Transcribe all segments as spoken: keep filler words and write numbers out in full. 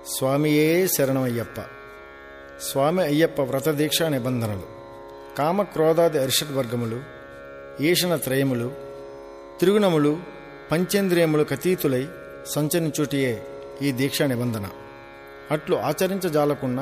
స్వామియే శరణమయ్యప్ప. స్వామి అయ్యప్ప వ్రతదీక్షా నిబంధనలు: కామక్రోధాది అరిషడ్వర్గములు, ఈషణ త్రయములు, త్రిగుణములు, పంచేంద్రియములు కతీతులై సంచరించుటియే ఈ దీక్షా నిబంధన. అట్లు ఆచరించజాలకున్న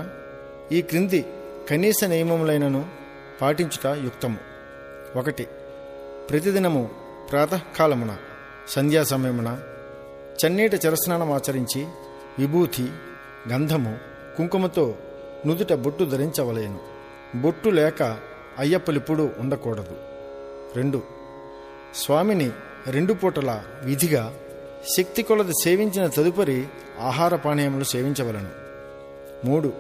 ఈ క్రింది కనీస నియమములైనను పాటించుట యుక్తము. ఒకటి, ప్రతిదినము ప్రాతకాలమున సంధ్యా సమయమున చన్నీటి చిరస్నానం ఆచరించి విభూతి, గంధము, కుంకుమతో నుదుట బొట్టు ధరించవలేను. బొట్టు లేక అయ్యప్పలిప్పుడు ఉండకూడదు. రెండు, స్వామిని రెండు పూటల విధిగా శక్తి కొలది సేవించిన తదుపరి ఆహార పానీయములు సేవించవలను. మూడు,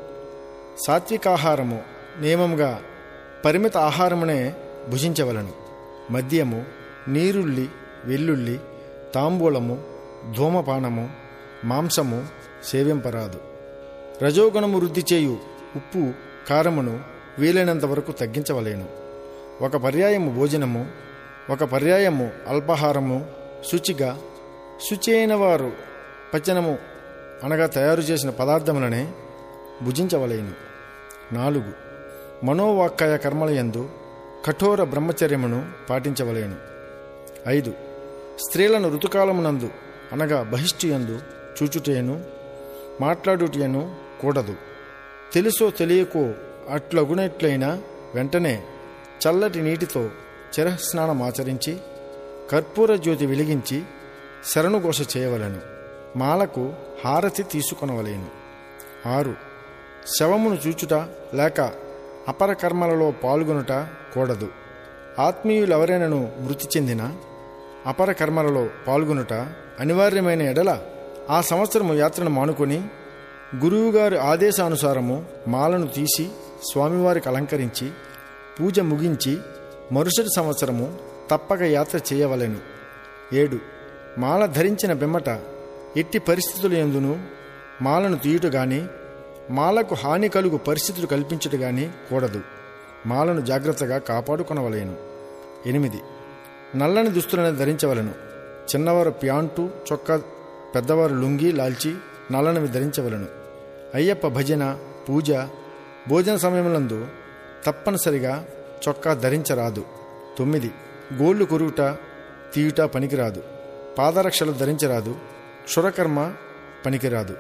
సాత్వికాహారము నియమంగా పరిమిత ఆహారమునే భుజించవలను. మద్యము, నీరుల్లి, వెల్లుల్లి, తాంబూలము, ధూమపానము, మాంసము సేవింపరాదు. రజోగుణము వృద్ధి చేయు ఉప్పు, కారమును వీలైనంత వరకు తగ్గించవలేను. ఒక పర్యాయము భోజనము, ఒక పర్యాయము అల్పాహారము శుచిగా శుచి అయిన వారు పచనము అనగా తయారు చేసిన పదార్థములనే భుజించవలేను. నాలుగు, మనోవాక్కాయ కర్మలయందు కఠోర బ్రహ్మచర్యమును పాటించవలేను. ఐదు, స్త్రీలను ఋతుకాలమునందు అనగా బహిష్టియందు చూచుటేను మాట్లాడుటను కూడదు. తెలుసో తెలియకో అట్లగునట్లయినా వెంటనే చల్లటి నీటితో చిరస్నానమాచరించి కర్పూర జ్యోతి వెలిగించి శరణుఘోష చేయవలెను. మాలకు హారతి తీసుకొనవలేను. ఆరు, శవమును చూచుట లేక అపర కర్మలలో పాల్గొనుట కూడదు. ఆత్మీయులెవరైనను మృతి చెందిన అపర కర్మలలో పాల్గొనుట అనివార్యమైన ఎడల ఆ సంవత్సరము యాత్రను మానుకొని గురువుగారి ఆదేశానుసారము మాలను తీసి స్వామివారికి అలంకరించి పూజ ముగించి మరుసటి సంవత్సరము తప్పక యాత్ర చేయవలెను. ఏడు, మాల ధరించిన పిమ్మట ఎట్టి పరిస్థితుల యందును మాలను తీయుట గాని మాలకు హాని కలుగు పరిస్థితులు కల్పించుట గాని కూడదు. మాలను జాగ్రత్తగా కాపాడుకొనవలేను. ఎనిమిది, నల్లని దుస్తులను ధరించవలను. చిన్నవారు ప్యాంటు, చొక్కా, పెద్దవారు లుంగి, లాల్చి నల్లనివి ధరించవలను. అయ్యప్ప భజన, పూజ, భోజన సమయములందు తప్పనిసరిగా చొక్కా ధరించరాదు. తొమ్మిది, గోళ్లు కొరువుట, తీయుట పనికిరాదు. పాదరక్షలు ధరించరాదు. క్షురకర్మ పనికిరాదు.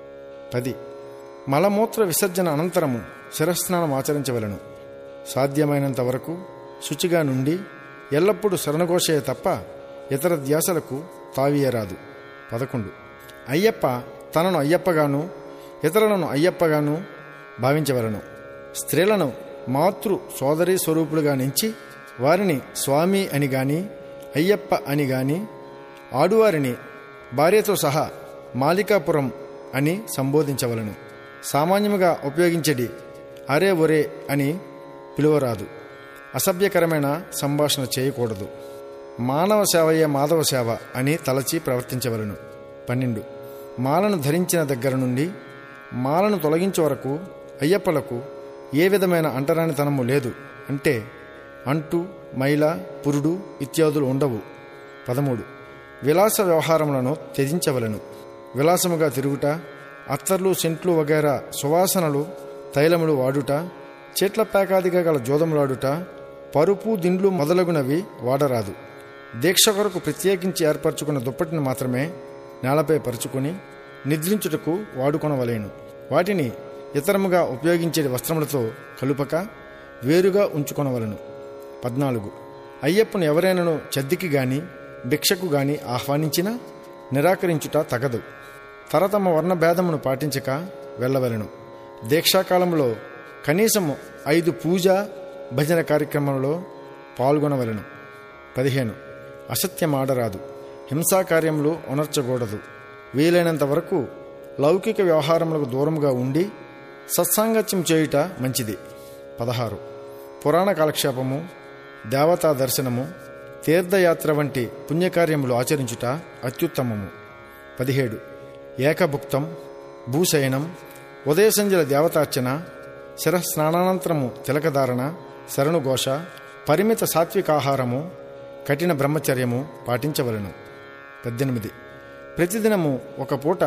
పది, మలమూత్ర విసర్జన అనంతరము శిరస్నానం ఆచరించవలను. సాధ్యమైనంత వరకు శుచిగా నుండి ఎల్లప్పుడూ శరణఘోషయే తప్ప ఇతర ధ్యాసలకు తావీయరాదు. పదకొండు, అయ్యప్ప తనను అయ్యప్పగాను ఇతరులను అయ్యప్పగాను భావించవలను. స్త్రీలను మాతృ సోదరీ స్వరూపులుగా నుంచి వారిని స్వామి అని గాని అయ్యప్ప అని గాని, ఆడువారిని భార్యతో సహా మాలికాపురం అని సంబోధించవలను. సామాన్యముగా ఉపయోగించడి అరే ఒరే అని పిలువరాదు. అసభ్యకరమైన సంభాషణ చేయకూడదు. మానవ సేవయే మాధవ సేవ అని తలచి ప్రవర్తించవలను. పన్నెండు, మాలను ధరించిన దగ్గర నుండి మాలను తొలగించే వరకు అయ్యప్పలకు ఏ విధమైన అంటరానితనము లేదు. అంటే అంటు, మైల, పురుడు ఇత్యాదులు ఉండవు. పదమూడు, విలాస వ్యవహారములను త్యజించవలను. విలాసముగా తిరుగుట, అత్తర్లు, సెంట్లు వగైరా సువాసనలు, తైలములు వాడుట, చెట్ల పేకాదిగా గల జోదములాడుట, పరుపు, దిండ్లు మొదలగునవి వాడరాదు. దీక్ష కొరకు ప్రత్యేకించి ఏర్పరచుకున్న దుప్పటిని మాత్రమే నేలపై పరుచుకొని నిద్రించుటకు వాడుకొనవలేను. వాటిని ఇతరముగా ఉపయోగించే వస్త్రములతో కలుపక వేరుగా ఉంచుకొనవలను. పద్నాలుగు, అయ్యప్పను ఎవరైనాను చద్దికి గాని భిక్షకు గాని ఆహ్వానించినా నిరాకరించుట తగదు. తరతమ వర్ణభేదమును పాటించక వెళ్ళవలను. దీక్షాకాలంలో కనీసము ఐదు పూజ, భజన కార్యక్రమంలో పాల్గొనవలను. పదిహేను, అసత్యమాడరాదు. హింసాకార్యములు ఉనర్చకూడదు. వీలైనంత వరకు లౌకిక వ్యవహారములకు దూరముగా ఉండి సత్సాంగత్యం చేయుట మంచిది. పదహారు, పురాణ కాలక్షేపము, దేవతా దర్శనము, తీర్థయాత్ర వంటి పుణ్యకార్యములు ఆచరించుట అత్యుత్తమము. పదిహేడు, ఏకభుక్తం, భూశయనం, ఉదయ సంధ్యల దేవతార్చన, శిరస్నానానంతరము తిలకధారణ, శరణుఘోష, పరిమిత సాత్వికాహారము, కఠిన బ్రహ్మచర్యము పాటించవలను. పద్దెనిమిది, ప్రతిదినము ఒక పూట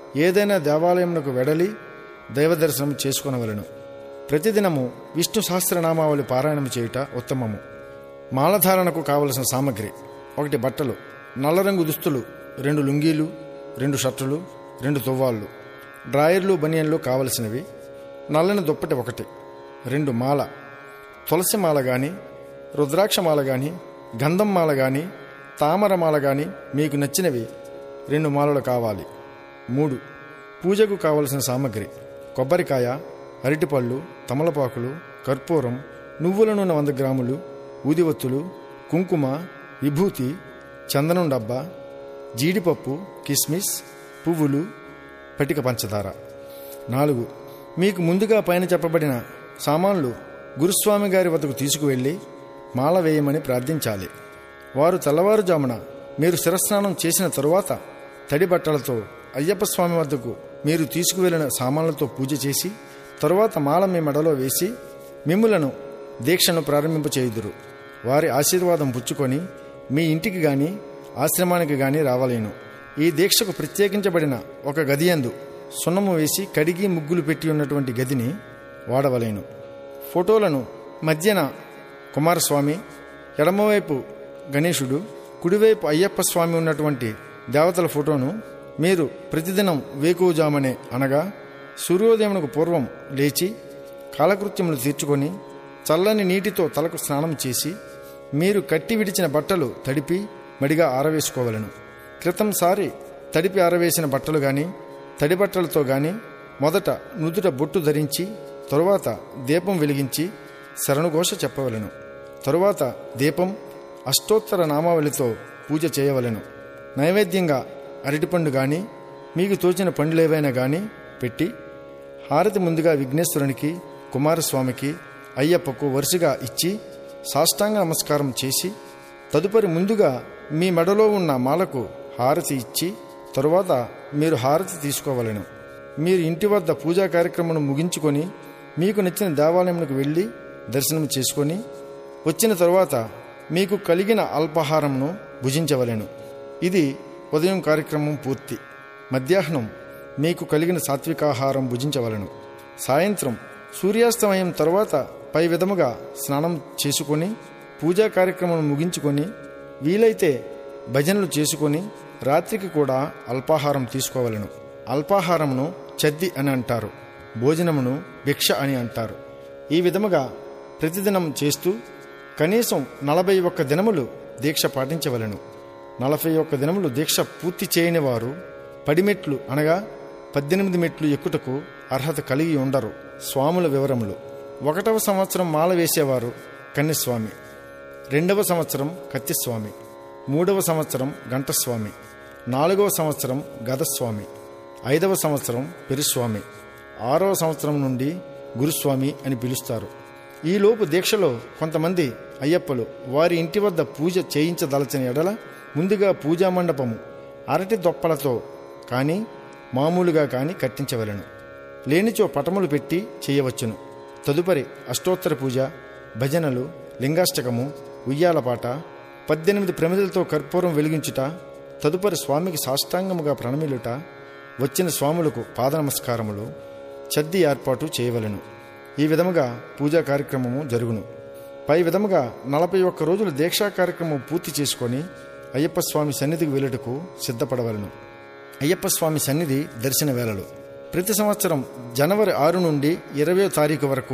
ఏదైనా దేవాలయమునకు వెడలి దైవదర్శనం చేసుకొనవలెను. ప్రతిదినము విష్ణు సహస్రనామావళి పారాయణం చేయుట ఉత్తమము. మాలధారణకు కావలసిన సామగ్రి: ఒకటి బట్టలు, నల్లరంగు దుస్తులు, రెండు లుంగీలు, రెండు షర్టులు, రెండు తువ్వాళ్ళు, డ్రాయర్లు, బనియన్లు కావలసినవి. నల్లని దుప్పటి ఒకటి, రెండు మాల, తులసి మాల కానీ, రుద్రాక్షమాల కానీ, గంధం మాల కానీ, తామర మాల కానీ మీకు నచ్చినవి రెండు మాలలు కావాలి. మూడు పూజకు కావలసిన సామగ్రి: కొబ్బరికాయ, అరటిపళ్ళు, తమలపాకులు, కర్పూరం, నువ్వుల నూనె వంద గ్రాములు, ఊదివత్తులు, కుంకుమ, విభూతి, చందనం డబ్బా, జీడిపప్పు, కిస్మిస్, పువ్వులు, పటిక పంచదార. నాలుగు మీకు ముందుగా పైన చెప్పబడిన సామాన్లు గురుస్వామి గారి వద్దకు తీసుకువెళ్ళి మాల వేయమని ప్రార్థించాలి. వారు తెల్లవారుజామున మీరు శిరస్నానం చేసిన తరువాత తడి బట్టలతో అయ్యప్ప స్వామి వద్దకు మీరు తీసుకువెళ్ళిన సామాన్లతో పూజ చేసి తరువాత మాల మీ మెడలో వేసి మిమ్ములను దీక్షను ప్రారంభింపచేయుదురు. వారి ఆశీర్వాదం పుచ్చుకొని మీ ఇంటికి గాని ఆశ్రమానికి గాని రావలేను. ఈ దీక్షకు ప్రత్యేకించబడిన ఒక గదియందు సున్నము వేసి కడిగి ముగ్గులు పెట్టి ఉన్నటువంటి గదిని వాడవలేను. ఫోటోలను మధ్యన కుమారస్వామి, ఎడమవైపు గణేశుడు, కుడివైపు అయ్యప్ప స్వామి ఉన్నటువంటి దేవతల ఫోటోను మీరు ప్రతిదినం వేకువజామనే అనగా సూర్యోదయమునకు పూర్వం లేచి కాలకృత్యములు తీర్చుకొని చల్లని నీటితో తలకు స్నానం చేసి మీరు కట్టి విడిచిన బట్టలు తడిపి మడిగా ఆరవేసుకోవలను. క్రితంసారి తడిపి ఆరవేసిన బట్టలు గాని తడి బట్టలతో గాని మొదట నుదుట బొట్టు ధరించి తరువాత దీపం వెలిగించి శరణుఘోష చెప్పవలెను. తరువాత దీపం అష్టోత్తర నామావళితో పూజ చేయవలెను. నైవేద్యంగా అరటిపండు గాని మీకు తోచిన పండ్లేవైనా గాని పెట్టి హారతి ముందుగా విఘ్నేశ్వరునికి, కుమారస్వామికి, అయ్యప్పకు వరుసగా ఇచ్చి సాష్టాంగ నమస్కారం చేసి తదుపరి ముందుగా మీ మెడలో ఉన్న మాలకు హారతి ఇచ్చి తరువాత మీరు హారతి తీసుకోవలెను. మీరు ఇంటి వద్ద పూజా కార్యక్రమం ముగించుకొని మీకు నచ్చిన దేవాలయంకు వెళ్ళి దర్శనం చేసుకొని వచ్చిన తరువాత మీకు కలిగిన అల్పాహారంను భుజించవలెను. ఇది ఉదయం కార్యక్రమం పూర్తి. మధ్యాహ్నం మీకు కలిగిన సాత్వికాహారం భుజించవలెను. సాయంత్రం సూర్యాస్తమయం తరువాత పై విధముగా స్నానం చేసుకొని పూజా కార్యక్రమం ముగించుకొని వీలైతే భజనలు చేసుకొని రాత్రికి కూడా అల్పాహారం తీసుకోవలెను. అల్పాహారమును చద్ది అని అంటారు, భోజనమును భిక్ష అని అంటారు. ఈ విధముగా ప్రతిదినం చేస్తూ కనీసం నలభై ఒక్క దినములు దీక్ష పాటించవలెను. నలభై ఒక్క దినములు దీక్ష పూర్తి చేయని వారు పడిమెట్లు అనగా పద్దెనిమిది మెట్లు ఎక్కుటకు అర్హత కలిగి ఉండరు. స్వాముల వివరములు: ఒకటవ సంవత్సరం మాల వేసేవారు కన్యస్వామి, రెండవ సంవత్సరం కత్తిస్వామి, మూడవ సంవత్సరం గంటస్వామి, నాలుగవ సంవత్సరం గదస్వామి, ఐదవ సంవత్సరం పెరుస్వామి, ఆరవ సంవత్సరం నుండి గురుస్వామి అని పిలుస్తారు. ఈలోపు దీక్షలో కొంతమంది అయ్యప్పలు వారి ఇంటి వద్ద పూజ చేయించదలచిన ఎడల ముందుగా పూజా మండపము అరటి దొప్పలతో కానీ మామూలుగా కానీ కట్టించవలెను. లేనిచో పటములు పెట్టి చేయవచ్చును. తదుపరి అష్టోత్తర పూజ, భజనలు, లింగాష్టకము, ఉయ్యాలపాట, పద్దెనిమిది ప్రమిదలతో కర్పూరం వెలిగించుట, తదుపరి స్వామికి సాష్టాంగముగా ప్రణమిలుట, వచ్చిన స్వాములకు పాద నమస్కారములు, చద్ది ఏర్పాటు చేయవలెను. ఈ విధముగా పూజా కార్యక్రమము జరుగును. పై విధముగా నలభై ఒక్క రోజుల దీక్షా కార్యక్రమం పూర్తి చేసుకొని అయ్యప్ప స్వామి సన్నిధికి వెళ్ళుటకు సిద్ధపడవలను. అయ్యప్ప స్వామి సన్నిధి దర్శన వేళలు: ప్రతి సంవత్సరం జనవరి ఆరు నుండి ఇరవయో తారీఖు వరకు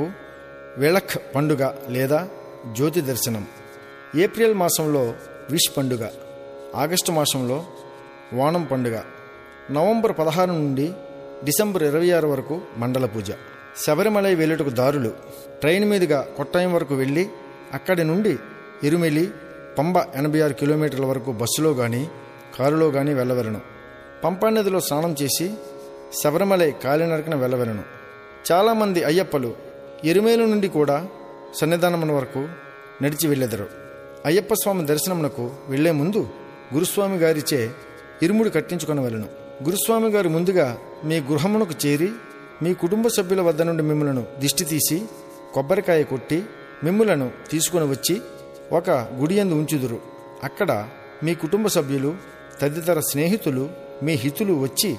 వెళక్ పండుగ లేదా జ్యోతి దర్శనం, ఏప్రిల్ మాసంలో విష్ పండుగ, ఆగస్టు మాసంలో వానం పండుగ, నవంబర్ పదహారు నుండి డిసెంబర్ ఇరవై ఆరు వరకు మండల పూజ. శబరిమలై వెళ్ళుటకు దారులు: ట్రైన్ మీదుగా కొట్టాయం వరకు వెళ్ళి అక్కడి నుండి ఎరుమెలి, పంబ ఎనభై ఆరు కిలోమీటర్ల వరకు బస్సులో కానీ కారులో కానీ వెళ్ళవలను. పంపా నదిలో స్నానం చేసి శబరిమలై కాలినడకన వెళ్ళవలను. చాలామంది అయ్యప్పలు ఎరుమేలు నుండి కూడా సన్నిధానమున వరకు నడిచి వెళ్ళెదరు. అయ్యప్ప స్వామి దర్శనమునకు వెళ్లే ముందు గురుస్వామి గారిచే ఇరుముడి కట్టించుకొనవలెను. గురుస్వామి గారు ముందుగా మీ గృహమునకు చేరి మీ కుటుంబ సభ్యుల వద్ద నుండి మిమ్ములను దిష్టి తీసి కొబ్బరికాయ కొట్టి మిమ్ములను తీసుకుని వచ్చి ఒక గుడియందు ఉంచుదురు. అక్కడ మీ కుటుంబ సభ్యులు తదితర స్నేహితులు మీ హితులు వచ్చి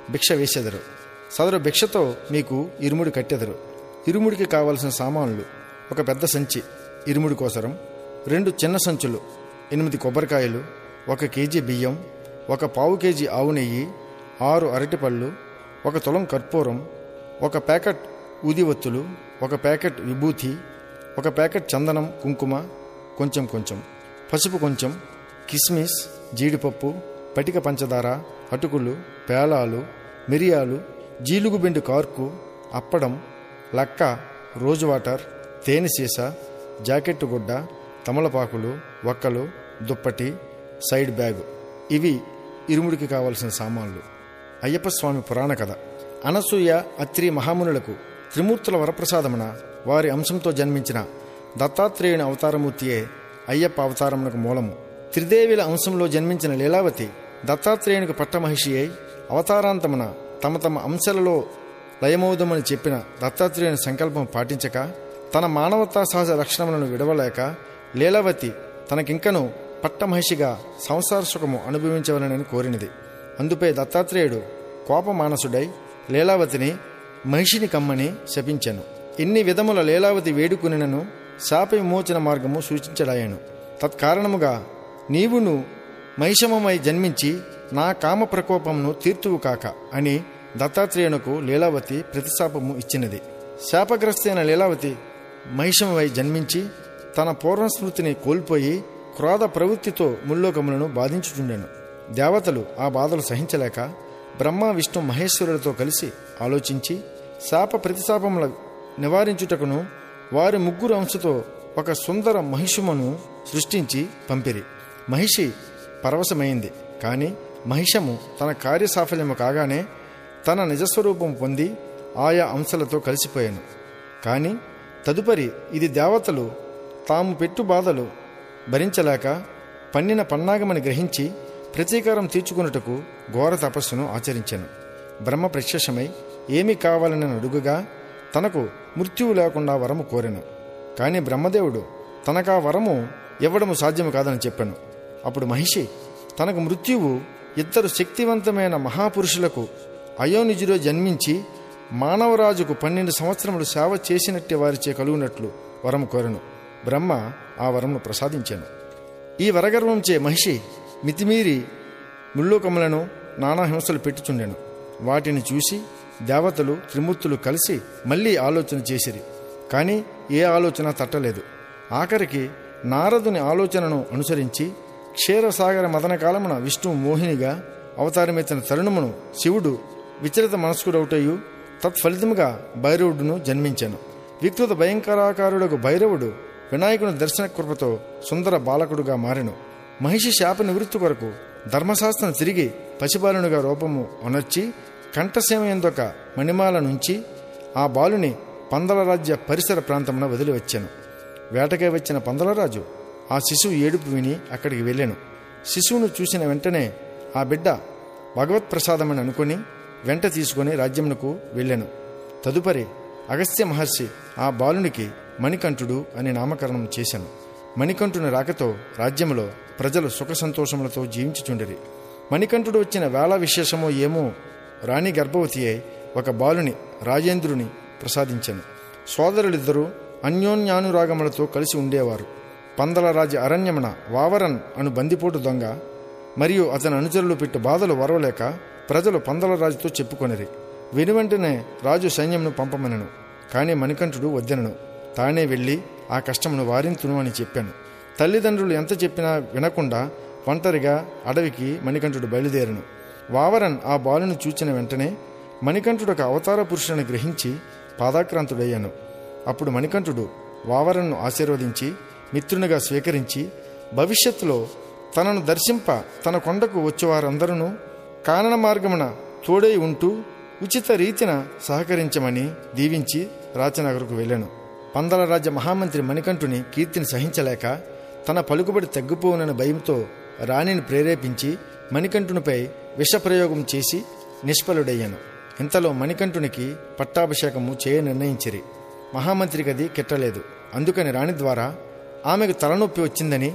భిక్ష వేసెదరు. సదరు భిక్షతో మీకు ఇరుముడి కట్టెదరు. ఇరుముడికి కావలసిన సామాన్లు: ఒక పెద్ద సంచి ఇరుముడి కోసరం, రెండు చిన్న సంచులు, ఎనిమిది కొబ్బరికాయలు, ఒక కేజీ బియ్యం, ఒక పావు కేజీ ఆవు నెయ్యి, ఆరు అరటిపళ్ళు, ఒక తులం కర్పూరం, ఒక ప్యాకెట్ ఊదివత్తులు, ఒక ప్యాకెట్ విభూతి, ఒక ప్యాకెట్ చందనం, కుంకుమ కొంచెం కొంచెం, పసుపు కొంచెం, కిస్మిస్, జీడిపప్పు, పటిక పంచదార, అటుకులు, పేలాలు, మిరియాలు, జీలుగుబెండు కార్కు, అప్పడం, లక్క, రోజ్ వాటర్, తేనె సీస, జాకెట్టు గుడ్డ, తమలపాకులు, వక్కలు, దుప్పటి, సైడ్ బ్యాగు. ఇవి ఇరుముడికి కావలసిన సామాన్లు. అయ్యప్ప స్వామి పురాణ కథ. అనసూయ, అత్రి మహామునులకు త్రిమూర్తుల వరప్రసాదమున వారి అంశంతో జన్మించిన దత్తాత్రేయుని అవతారమూర్తియే అయ్యప్ప అవతారమునకు మూలము. త్రిదేవిల అంశంలో జన్మించిన లీలావతి దత్తాత్రేయునికి పట్టమహిషి అయి అవతారాంతమున తమ తమ అంశాలలో లయమౌదమని చెప్పిన దత్తాత్రేయుని సంకల్పం పాటించక తన మానవతా సహజ లక్షణములను విడవలేక లీలావతి తనకింకను పట్టమహిషిగా సంసార సుఖము అనుభవించవలనని కోరినది. అందుపై దత్తాత్రేయుడు కోపమానసుడై లీలావతిని మహిషిని కమ్మని శపించెను. ఇన్ని విధముల లీలావతి వేడుకునినను శాప విమోచన మార్గము సూచించడాయను. తత్కారణముగా నీవును మహిషమమై జన్మించి నా కామ ప్రకోపమును తీర్తువు కాక అని దత్తాత్రేయునకు లీలావతి ప్రతిశాపము ఇచ్చినది. శాపగ్రస్తైన లీలావతి మహిషమమై జన్మించి తన పూర్వస్మృతిని కోల్పోయి క్రోధ ప్రవృత్తితో ముల్లోకములను బాధించుచుండెను. దేవతలు ఆ బాధలు సహించలేక బ్రహ్మ, విష్ణు, మహేశ్వరులతో కలిసి ఆలోచించి శాప ప్రతిశాపముల నివారించుటకును వారి ముగ్గురు అంశతో ఒక సుందర మహిషమును సృష్టించి పంపిరి. మహిషి పరవశమైంది. కానీ మహిషము తన కార్యసాఫల్యము కాగానే తన నిజస్వరూపం పొంది ఆయా అంశాలతో కలిసిపోయాను. కానీ తదుపరి ఇది దేవతలు తాము పెట్టు బాధలు భరించలేక పన్నిన పన్నాగమని గ్రహించి ప్రతీకారం తీర్చుకున్నట్టుకు ఘోర తపస్సును ఆచరించాను. బ్రహ్మ ప్రత్యక్షమై ఏమి కావాలని అడుగుగా తనకు మృత్యువు లేకుండా వరము కోరెను. కానీ బ్రహ్మదేవుడు తనకా వరము ఇవ్వడము సాధ్యము కాదని చెప్పాను. అప్పుడు మహిషి తనకు మృత్యువు ఇద్దరు శక్తివంతమైన మహాపురుషులకు అయోనిజులో జన్మించి మానవరాజుకు పన్నెండు సంవత్సరములు సేవ చేసినట్టే వారిచే కలుగునట్లు వరము కోరెను. బ్రహ్మ ఆ వరమును ప్రసాదించాను. ఈ వరగర్వంచే మహిషి మితిమీరి ముల్లోకములను నానా హింసలు పెట్టుచుండెను. వాటిని చూసి దేవతలు, త్రిమూర్తులు కలిసి మళ్ళీ ఆలోచన చేసిరి. కానీ ఏ ఆలోచన తట్టలేదు. ఆఖరికి నారదుని ఆలోచనను అనుసరించి క్షీరసాగర మదనకాలమున విష్ణు మోహినిగా అవతారమెత్తిన తరుణమును శివుడు విచలిత మనస్కుడవుటయు తత్ఫలితముగా భైరవుడును జన్మించెను. వికృత భయంకరాకారుడకు భైరవుడు వినాయకుని దర్శన కృపతో సుందర బాలకుడుగా మారెను. మహిషి శాప నివృత్తి కొరకు ధర్మశాస్త్రం తిరిగి పసిబాలునిగా రూపము అనర్చి కంఠసీమ ఎందొక మణిమాల నుంచి ఆ బాలుని పందలరాజ్య పరిసర ప్రాంతమున వదిలివచ్చాను. వేటకై వచ్చిన పందలరాజు ఆ శిశువు ఏడుపు విని అక్కడికి వెళ్ళాను. శిశువును చూసిన వెంటనే ఆ బిడ్డ భగవత్ప్రసాదమని అనుకుని వెంట తీసుకుని రాజ్యమునకు వెళ్ళాను. తదుపరి అగస్త్య మహర్షి ఆ బాలునికి మణికంఠుడు అని నామకరణం చేశాను. మణికంఠుని రాకతో రాజ్యములో ప్రజలు సుఖ సంతోషములతో జీవించుచుండిరి. మణికంఠుడు వచ్చిన వేళ విశేషమో ఏమో రాణి గర్భవతి అయి ఒక బాలుని రాజేంద్రుని ప్రసాదించెను. సోదరులిద్దరూ అన్యోన్యానురాగములతో కలిసి ఉండేవారు. పందల రాజ్య అరణ్యమున వావరన్ అను బందిపోటు దొంగ మరియు అతని అనుచరులు పెట్టి బాధలు వరవలేక ప్రజలు పందల రాజుతో చెప్పుకొనిరి. వెనువెంటనే రాజు సైన్యంను పంపమనను. కానీ మణికంఠుడు వద్దెనను. తానే వెళ్ళి ఆ కష్టమును వారింతును అని చెప్పాను. తల్లిదండ్రులు ఎంత చెప్పినా వినకుండా ఒంటరిగా అడవికి మణికంఠుడు బయలుదేరను. వావరన్ ఆ బాలును చూచిన వెంటనే మణికంఠుడు ఒక అవతార పురుషుని గ్రహించి పాదాక్రాంతుడయ్యాను. అప్పుడు మణికంఠుడు వావరన్ను ఆశీర్వదించి మిత్రునిగా స్వీకరించి భవిష్యత్తులో తనను దర్శింప తన కొండకు వచ్చేవారందరూ కానన మార్గమున తోడై ఉంటూ ఉచిత రీతిన సహకరించమని దీవించి రాచనగరుకు వెళ్ళాను. పందల రాజ్య మహామంత్రి మణికంఠుని కీర్తిని సహించలేక తన పలుకుబడి తగ్గిపోవునని భయంతో రాణిని ప్రేరేపించి మణికంఠునిపై విషప్రయోగం చేసి నిష్ఫలుడయ్యాను. ఇంతలో మణికంఠునికి పట్టాభిషేకము చేయ నిర్ణయించిరి. మహామంత్రికి అది కిట్టలేదు. అందుకని రాణి ద్వారా ఆమెకు తలనొప్పి వచ్చిందని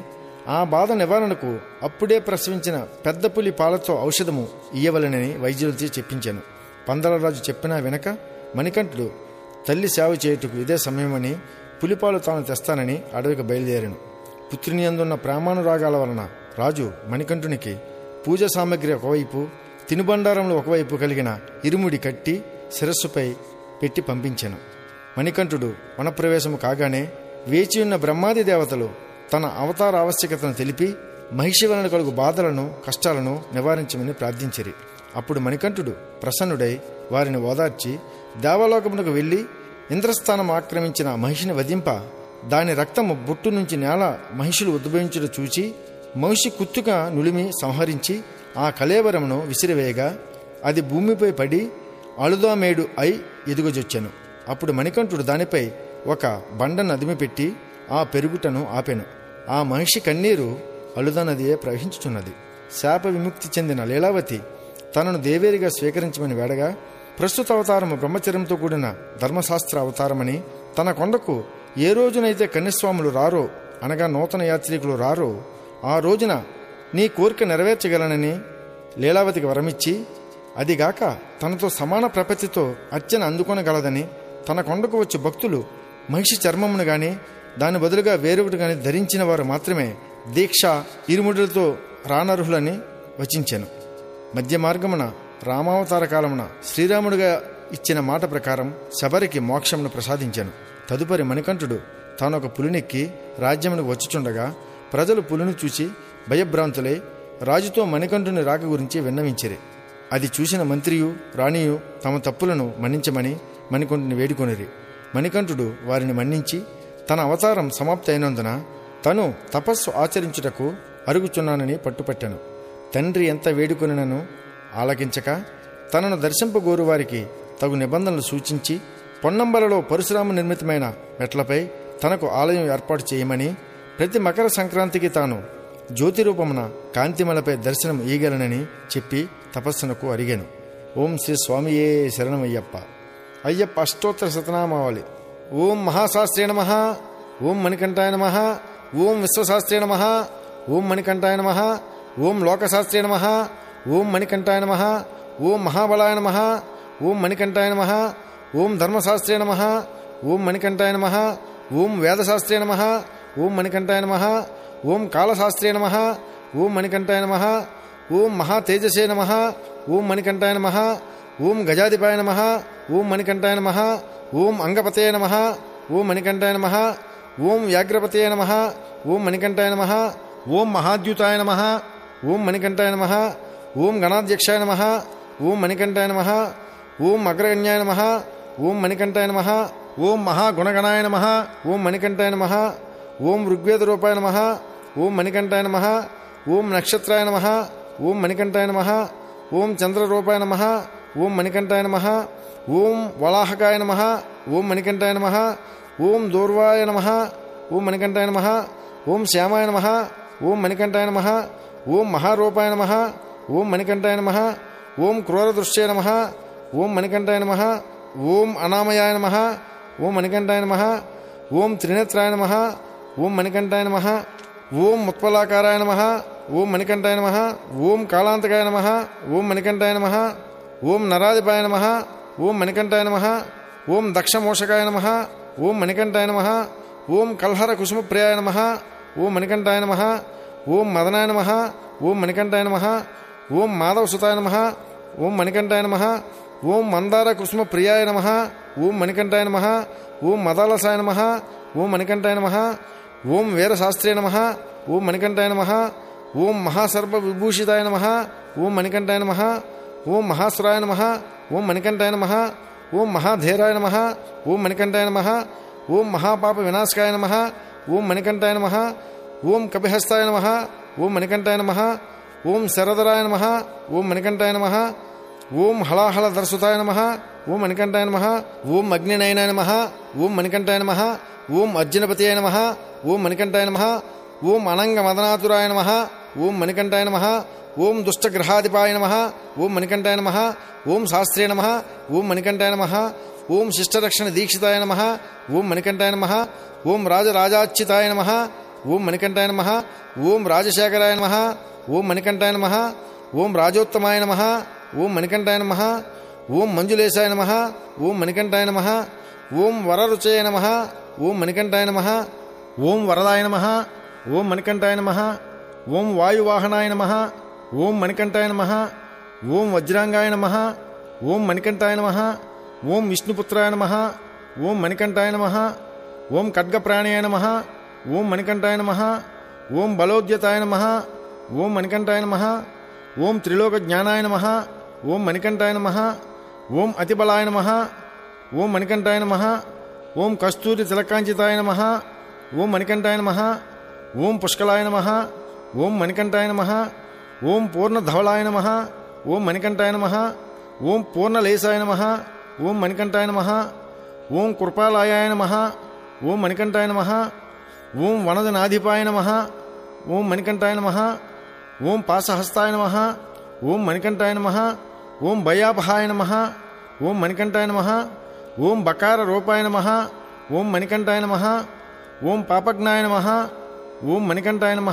ఆ బాధ నివారణకు అప్పుడే ప్రసవించిన పెద్ద పులి పాలతో ఔషధము ఇయ్యవలనని వైద్యులతో చెప్పించాను. పందలరాజు చెప్పినా వెనక మణికంఠుడు తల్లి సేవ చేయుటకు ఇదే సమయమని పులిపాలు తాను తెస్తానని అడవికి బయలుదేరాను. పుత్రుని అందున్న ప్రేమానురాగాల వలన రాజు మణికంఠునికి పూజ సామగ్రి ఒకవైపు, తినుబండారంలో ఒకవైపు కలిగిన ఇరుముడి కట్టి శిరస్సుపై పెట్టి పంపించాను. మణికంఠుడు వనప్రవేశము కాగానే వేచియున్న బ్రహ్మాది దేవతలు తన అవతార ఆవశ్యకతను తెలిపి మహిషి వలన కలుగు బాధలను కష్టాలను నివారించమని ప్రార్థించిరి. అప్పుడు మణికంఠుడు ప్రసన్నుడై వారిని ఓదార్చి దేవలోకమునకు వెళ్లి ఇంద్రస్థానం ఆక్రమించిన మహిషిని వధింప దాని రక్తము బొట్టు నుంచి నేల మహిషులు ఉద్భవించుట చూచి మహిషి కుత్తుగా నులిమి సంహరించి ఆ కళేవరమును విసిరివేయగా అది భూమిపై పడి అలుదామేడు అయి ఎదుగజొచ్చెను. అప్పుడు మణికంఠుడు దానిపై ఒక బండను అదిమిపెట్టి ఆ పెరుగుటను ఆపెను. ఆ మహిషి కన్నీరు అలుదా నదియే ప్రవహించుచున్నది. శాప విముక్తి చెందిన లీలావతి తనను దేవేరిగా స్వీకరించమని వేడగా, ప్రస్తుత అవతారము బ్రహ్మచర్యంతో కూడిన ధర్మశాస్త్ర అవతారమని, తన కొండకు ఏ రోజునైతే కన్యస్వాములు రారో అనగా నూతన యాత్రికులు రారో ఆ రోజున నీ కోరిక నెరవేర్చగలనని లీలావతికి వరమిచ్చి, అదిగాక తనతో సమాన ప్రపత్తితో అర్చన అందుకొనగలదని, తన కొండకు వచ్చే భక్తులు మహిషి చర్మమును గాని దాని బదులుగా వేరొకటి గాని ధరించిన వారు మాత్రమే దీక్ష ఇరుముడులతో రానర్హులని వచించెను. మధ్య మార్గమున రామావతార కాలమున శ్రీరాముడిగా ఇచ్చిన మాట ప్రకారం శబరికి మోక్షమును ప్రసాదించాను. తదుపరి మణికంఠుడు తానొక పులినెక్కి రాజ్యమునకు వచ్చుచుండగా ప్రజలు పులిని చూచి భయభ్రాంతులై రాజుతో మణికంఠుని రాక గురించి విన్నవించిరి. అది చూసిన మంత్రియు రాణియు తమ తప్పులను మన్నించమని మణికంఠుని వేడుకొనిరి. మణికంఠుడు వారిని మన్నించి తన అవతారం సమాప్తి అయినందున తను తపస్సు ఆచరించుటకు అరుగుచున్నానని పట్టుపట్టాను. తండ్రి ఎంత వేడుకొనినను ఆలకించక తనను దర్శింపగోరు వారికి తగు నిబంధనలు సూచించి పొన్నంబలలో పరశురామ నిర్మితమైన మెట్లపై తనకు ఆలయం ఏర్పాటు చేయమని, ప్రతి మకర సంక్రాంతికి తాను జ్యోతి రూపమున కాంతిమలపై దర్శనం ఇయ్యగలనని చెప్పి తపస్సునకు అడిగాను. ఓం శ్రీ స్వామియే శరణమయ్యప్ప. అయ్యప్ప అష్టోత్తర శతనామావళి. ఓం మహాశాస్త్రే నమః. ఓం మణికంఠాయ నమః. ఓం విశ్వశాస్త్రే నమః. ఓం మణికంఠాయ నమః. ఓం లోకశాస్త్రే నమః. ఓం మణికంఠాయ నమః. ఓం మహాబలాయ నమః. ఓం మణికంఠాయ నమః. ఓం ధర్మశాస్త్రే నమః. ఓం మణికంఠాయ నమః. ఓం వేదశాస్త్రే నమః. ఓం మణికంఠాయ నమః. ఓం కాళశాస్త్రే నమః. ఓం మణికంఠాయ నమః. ఓం మహాతేజసే నమః. ఓం మణికంఠాయ నమః. ఓం గజాధిపాయ నమః. ఓం మణికంఠాయ నమః. ఓం అంగపతే నమః. ఓం మణికంఠాయ నమః. ఓం వ్యాఘ్రపతే నమః. ఓం మణికంఠాయ నమః. ఓం మహాద్యుతాయ నమః. ఓం మణికంఠాయ నమః. ఓం గణాధ్యక్షాయ నమః. ఓం మణికంఠాయ నమః. ఓం అగ్రగణ్యాయ నమః. ఓం మణికంఠాయ నమః. ఓం మహాగుణగణాయ నమః. ఓం మణికంఠాయ నమః. ఓం ఋగ్వేద రూపాయ నమః. ఓం మణికంఠాయ నమః. ఓం నక్షత్రాయ నమః. ఓం మణికంఠాయ నమః. ఓం చంద్రరూపాయ నమః. ఓం మణికంఠాయ నమః. ఓం వలాహకాయ నమః. ఓం మణికంఠాయ నమః. ఓం దూర్వాయ నమః. ఓం మణికంఠాయ నమః. ఓం శ్యామాయ నమః. ఓం మణికంఠాయ నమః. ఓం మహారూపాయ నమః. ఓం మణికంఠాయ నమః. ఓం క్రూరదృశ్యే నమః. ఓం మణికంఠాయ నమః. ఓం అనామయాయ నమః. ఓం మణికంఠాయ నమః. ఓం త్రినేత్రాయ నమః. ఓం మణికంఠాయ నమః. ఓం ముత్పలాకారాయ నమః. ఓం మణికంఠాయ నమః. ఓం కాళాంతకాయ నమః. ఓం మణికంఠాయ నమః. ఓం నరాధిపాయ నమః. ఓం మణికంఠాయ నమః. ఓం దక్షమోషకాయ నమః. ఓం మణికంఠాయ నమః. ఓం కల్హర కుసుమప్రియాయ నమః. ఓం మణికంఠాయ నమః. ఓం మదనాయ నమః. ఓం మణికంఠాయ నమః. ఓం మాధవసుతాయ నమః. ఓం మణికంఠాయ నమః. ఓం మందార కుసుమ ప్రియాయ నమః. ఓం మణికంఠాయ నమః. ఓం మదాలసాయ నమః. ఓం మణికంఠాయ నమః. ఓం వీరశాస్త్రే నమః. ఓం మణికంఠాయ నమః. ఓం మహాసర్వ విభూషితాయ నమః. ఓం మణికంఠాయ నమః. ఓం మహాసురాయ నమః. ఓం మణికంఠాయ నమః. ఓం మహాధీరాయ నమః. ఓం మణికంఠాయ నమః. ఓం మహాపాప వినాశకాయ నమః. ఓం మణికంఠాయ నమః. ఓం కపిహస్తాయ నమః. ఓం మణికంఠాయ నమః. ఓం శరదరాయ నమః. ఓం మణికంఠాయ నమః. ఓం హళాహళ దర్శుతాయ నమః. ఓం మణికంఠాయ నమః. ఓం అగ్నినయనాయ నమః. ఓం మణికంఠాయ నమః. ఓం అర్జునపతియే నమః. ఓం మణికంఠాయ నమః. ఓం అనంగ మదనాతురాయ నమః. ఓం మణికంఠాయ నమః. ఓం దుష్టగ్రహాధిపాయ నమః. ఓం మణికంఠాయ నమః. ఓం శాస్త్రే నమః. ఓం మణికంఠాయ నమః. ఓం శిష్టరక్షణ దీక్షితాయ నమః. ఓం మణికంఠాయ నమః. ఓం రాజరాజాచ్యుతాయ నమః. ఓం మణికంఠాయ నమః. ఓం రాజశేఖరాయ నమః. ఓం మణికంఠాయ నమః. ఓం రాజోత్తమాయ నమః. ఓం మణికంఠాయ నమః. ఓం మంజులేశాయ నమః. ఓం మణికంఠాయ నమః. ఓం వరరుచయ నమః. ఓం మణికంఠాయ నమః. ఓం వరదాయ నమః. ఓం మణికంఠాయ నమః. ఓం వాయువాహనాయ నమః. ఓం మణికంఠాయ నమః. ఓం వజ్రాంగాయ నమః. ఓం మణికంఠాయ నమః. ఓం విష్ణుపుత్రాయ నమః. ఓం మణికంఠాయ నమః. ఓం ఖడ్గప్రాణాయ నమః. ఓం మణికంఠాయ నమః. ఓం బలోద్యతాయ నమః. ఓం మణికంఠాయ నమః. ఓం త్రిలోక జ్ఞానాయ నమః. ఓం మణికంఠాయ నమః. ఓం అతిబలాయ నమః. ఓం మణికంఠాయ నమః. ఓం కస్తూరి తిలకాంచితాయ నమః. ఓం మణికంఠాయ నమః. ఓం పుష్కలాయ నమః. ఓం మణికంఠాయ నమః. ఓం పూర్ణధవళాయ నమః. ఓం మణికంఠాయ నమః. ఓం పూర్ణలేశాయ నమః. ఓం మణికంఠాయ నమః. ఓం కృపాలయాయ నమః. ఓం మణికంఠాయ నమః. ఓం వనదనాధిపాయ నమః. ఓం మణికంఠాయ నమః. ఓం పాశహస్తాయ నమః. ఓం మణికంఠాయ నమః. ఓం భయాపహాయ నమః. ఓం మణికంఠాయ నమః. ఓం బకార రూపాయ నమః. ఓం మణికంఠాయ నమః. ఓం పాపజ్ఞాయ నమః. ఓం మణికంఠాయ నమః.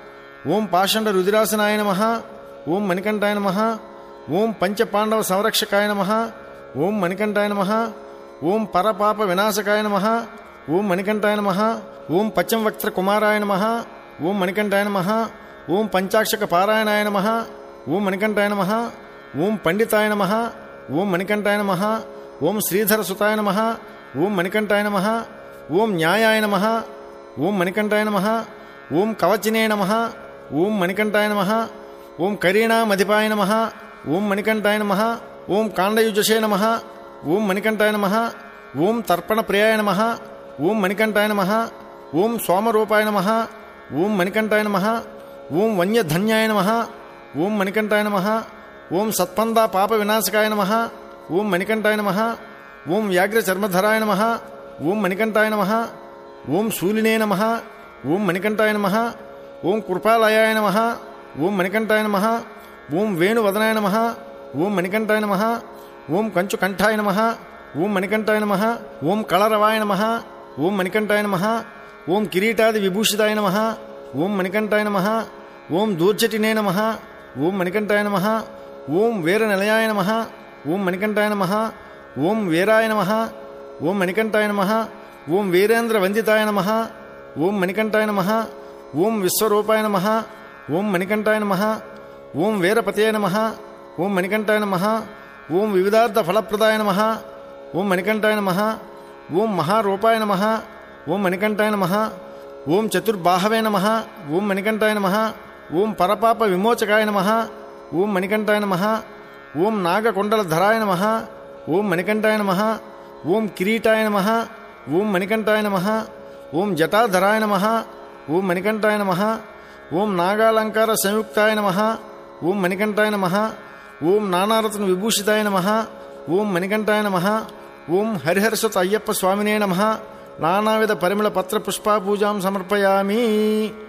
ఓం పాషండ రుదిరాసనాయ నమః. ఓం మణికంఠాయ నమః. ఓం పంచపాండవ సంరక్షకాయ నమః. ఓం మణికంఠాయ నమః. ఓం పరపాప వినాశకాయ నమః. ఓం మణికంఠాయ నమః. ఓం పశ్చిమవక్త్ర కుమారాయ నమః. ఓం మణికంఠాయ నమః. ఓం పంచాక్షక పారాయణాయ నమః. ఓం మణికంఠాయ నమః. ఓం పండితాయ నమః. ఓం మణికంఠాయ నమః. ఓం శ్రీధర సుతాయ నమః. ఓం మణికంఠాయ నమః. ఓం న్యాయాయ నమః. ఓం మణికంఠాయ నమః. ఓం కవచినే నమః. ఓం మణికంఠాయ నమః. ఓం కరీణామధిపాయ నమః. ఓం మణికంఠాయ నమః. ఓం కాండయుజసే నమః. ఓం మణికంఠాయ నమః. ఓం తర్పణ ప్రియాయ నమః. ఓం మణికంఠాయ నమః. ఓం సోమరూపాయ నమః. ఓం మణికంఠాయ నమః. ఓం వన్యధన్యాయ నమః. ఓం మణికంఠాయ నమః. ఓం సత్పందా పాప వినాశకాయ నమః. ఓం మణికంఠాయ నమః. ఓం వ్యాఘ్రచర్మధరాయ నమః. ఓం మణికంఠాయ నమః. ఓం శూలినే నమః. ఓం మణికంఠాయ నమః. ఓం కృపాలయాయ నమః. ఓం మణికంఠాయ నమః. ఓం వేణువదనాయ నమః. ఓం మణికంఠాయ నమః. ఓం కంచుకంఠాయ నమః. ఓం మణికంఠాయ నమః. ఓం కళరవాయ నమః. ఓం మణికంఠాయ నమః. ఓం కిరీటాది విభూషితాయ నమః. ఓం మణికంఠాయ నమః. ఓం దూర్జటినే నమః. ఓం మణికంఠాయ నమః. ఓం వీరనిలయాయ నమః. ఓం మణికంఠాయ నమః. ఓం వీరాయ నమః. ఓం మణికంఠాయ నమః. ఓం వీరేంద్ర వందితాయ నమః. ఓం మణికంఠాయ నమః. ఓం విశ్వరూపాయ నమః. ఓం మణికంఠాయ నమః. ఓం వీరపతయ నమః. ఓం మణికంఠాయ నమః. ఓం వివిధార్థ ఫలప్రదాయ నమః. ఓం మణికంఠాయ నమః. ఓం మహారూపాయ నమః. ఓం మణికంఠాయ నమః. ఓం చతుర్బాహవే నమః. ఓం మణికంఠాయ నమః. ఓం పరపాప విమోచకాయ నమః. ఓం మణికంఠాయ నమః. ఓం నాగకొండలధరాయ నమః. ఓం మణికంఠాయ నమః. ఓం కిరీటాయ నమః. ఓం మణికంఠాయ నమః. ఓం జటాధరాయ నమః. ఓం మణికంఠాయ నమః. ఓం నాగాలంకార సంయుక్తాయ నమః. ఓం మణికంఠాయ నమః. ఓం నానారత్న విభూషితాయ నమః. ఓం మణికంఠాయ నమః. ఓం హరిహరసుత అయ్యప్ప స్వామినే నమః. నానావిధ పరిమళ పత్ర పుష్పా పూజాం సమర్పయామి.